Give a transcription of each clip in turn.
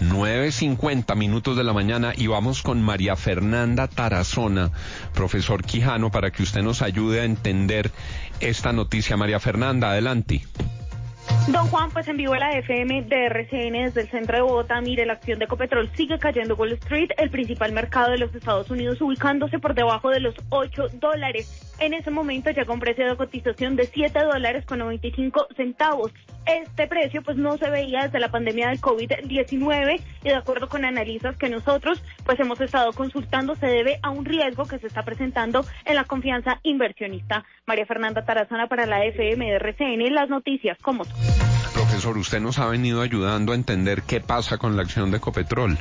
9:50 de la mañana y vamos con María Fernanda Tarazona, profesor Quijano, para que usted nos ayude a entender esta noticia. María Fernanda, adelante. Don Juan, pues en vivo la FM de RCN desde el centro de Bogotá. Mire, la acción de Ecopetrol sigue cayendo. Wall Street, el principal mercado de los Estados Unidos, ubicándose por debajo de los $8. En ese momento llega un precio de cotización de $7.95. Este precio pues no se veía desde la pandemia del COVID-19 y de acuerdo con analistas que nosotros pues hemos estado consultando, se debe a un riesgo que se está presentando en la confianza inversionista. María Fernanda Tarazona para la FM de RCN, las noticias como son. Profesor, usted nos ha venido ayudando a entender qué pasa con la acción de Ecopetrol.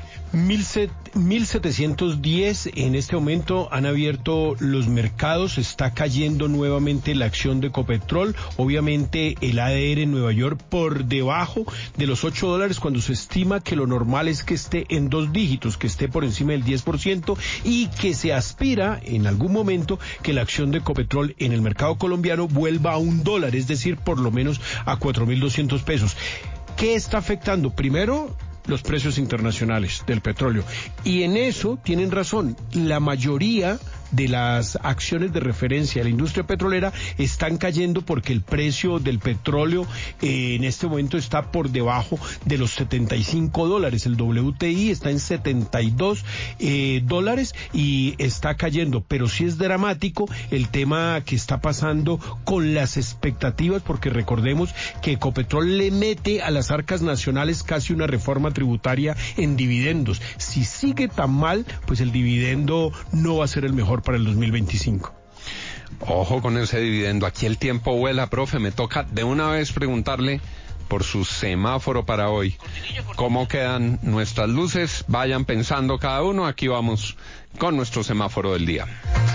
1710 en este momento han abierto los mercados, está cayendo nuevamente la acción de Ecopetrol, obviamente el ADR en Nueva York por debajo de los $8 cuando se estima que lo normal es que esté en 2 dígitos, que esté por encima del 10% y que se aspira en algún momento que la acción de Ecopetrol en el mercado colombiano vuelva a $1, es decir, por lo menos a 4.200 pesos. ¿Qué está afectando? Primero, los precios internacionales del petróleo. Y en eso tienen razón. La mayoría de las acciones de referencia de la industria petrolera están cayendo porque el precio del petróleo en este momento está por debajo de los $75. El WTI está en $72 y está cayendo. Pero sí es dramático el tema que está pasando con las expectativas, porque recordemos que Ecopetrol le mete a las arcas nacionales casi una reforma tributaria en dividendos. Si sigue tan mal, pues el dividendo no va a ser el mejor para el 2025. Ojo con ese dividendo, aquí el tiempo vuela, profe, me toca de una vez preguntarle por su semáforo para hoy. ¿Cómo quedan nuestras luces? Vayan pensando cada uno, aquí vamos con nuestro semáforo del día.